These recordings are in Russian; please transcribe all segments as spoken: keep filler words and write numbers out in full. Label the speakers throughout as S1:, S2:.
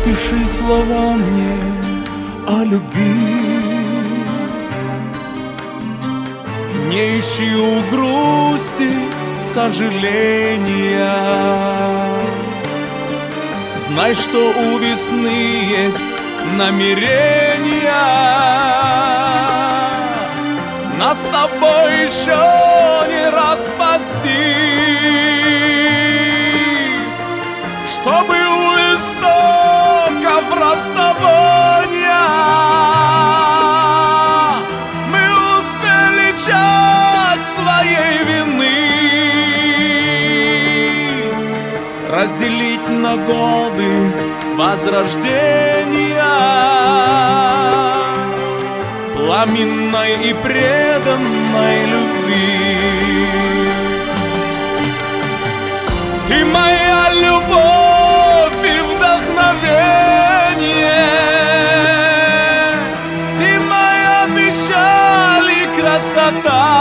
S1: Напиши слова мне о любви. Не ищи у грусти сожаления. Знай, что у весны есть намерения. Нас с тобой еще не распасти, чтобы у истоков расставания мы успели часть своей вины разделить на годы возрождения, пламенной и преданной любви. Ты моя любовь и вдохновение, ты моя печаль и красота.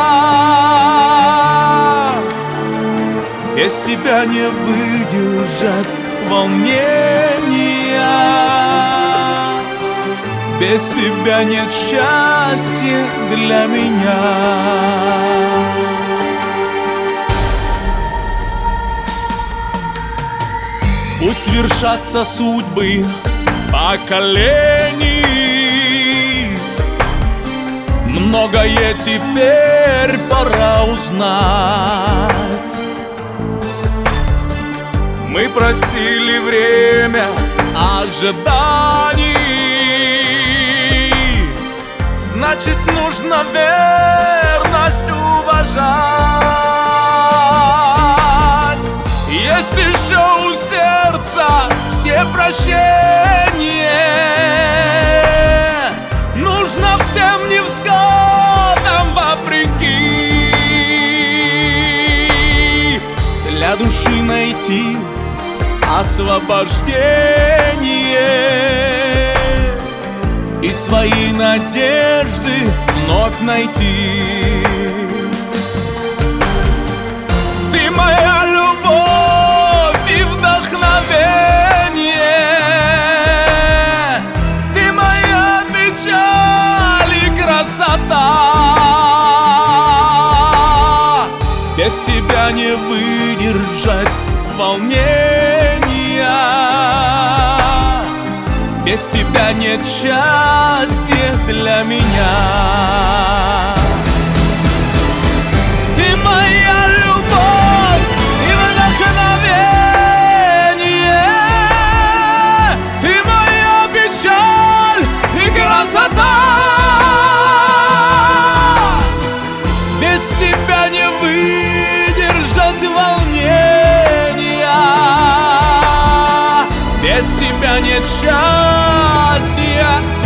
S1: Без тебя не выдержать волнения, без тебя нет счастья для меня. Пусть вершатся судьбы поколений, многое теперь пора узнать. Мы простили время ожиданий, значит, нужно верность уважать. Есть еще у сердца все прощения, нужно всем невзгодам вопреки для души найти освобождение и свои надежды вновь найти. Ты моя любовь и вдохновение, ты моя печаль и красота. Без тебя не выдержать волнения, без тебя нет счастья для меня. Ты моя любовь и вдохновение, ты моя печаль и красота. Без тебя не выдержать волнения, без тебя нет счастья